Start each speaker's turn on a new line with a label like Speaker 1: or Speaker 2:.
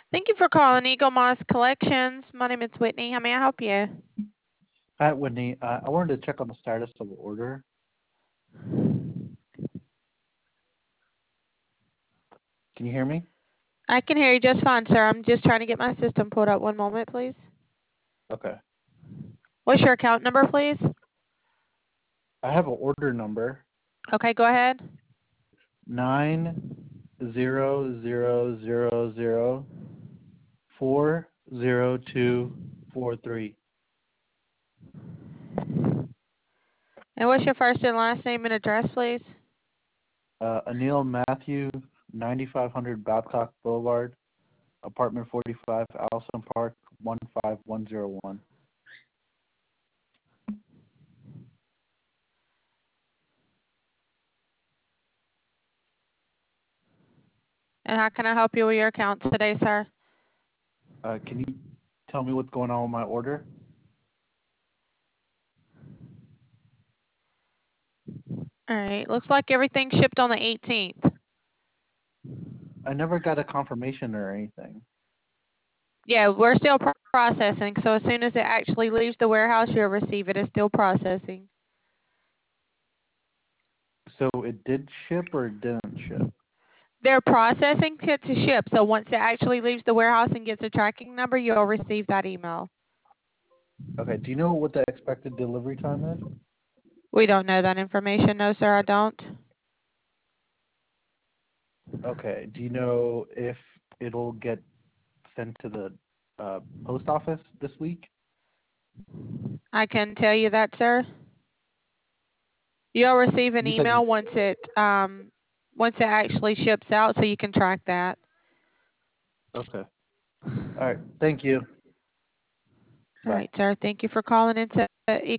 Speaker 1: Thank you for calling Eagle Moss Collections. My name is Whitney. How may I help you?
Speaker 2: Hi, Whitney. I wanted to check on the status of the order. Can you hear me?
Speaker 1: I can hear you just fine, sir. I'm just trying to get my system pulled up. One moment, please.
Speaker 2: Okay.
Speaker 1: What's your account number, please?
Speaker 2: I have an order number
Speaker 1: Okay, go ahead.
Speaker 2: 90000 40243.
Speaker 1: And what's your first and last name and address, please?
Speaker 2: Anil Matthew, 9500 Babcock Boulevard, apartment 45, Allison Park, 15101.
Speaker 1: And how can I help you with your account today, sir?
Speaker 2: Can you tell me what's going on with my order?
Speaker 1: All right. Looks like everything shipped on the 18th.
Speaker 2: I never got a confirmation or anything.
Speaker 1: Yeah, we're still processing. So as soon as it actually leaves the warehouse, you'll receive it. It's still processing.
Speaker 2: So it did ship or it didn't ship?
Speaker 1: They're processing it to ship. So once it actually leaves the warehouse and gets a tracking number, you'll receive that email.
Speaker 2: Okay. Do you know what the expected delivery time is?
Speaker 1: We don't know that information. No, sir, I don't.
Speaker 2: Okay. Do you know if it'll get sent to the post office this week?
Speaker 1: I can tell you that, sir. You'll receive an
Speaker 2: You said you.
Speaker 1: email once it actually ships out, so you can track that.
Speaker 2: Okay. All right. Thank you.
Speaker 1: All
Speaker 2: Bye.
Speaker 1: right, sir. Thank you for calling into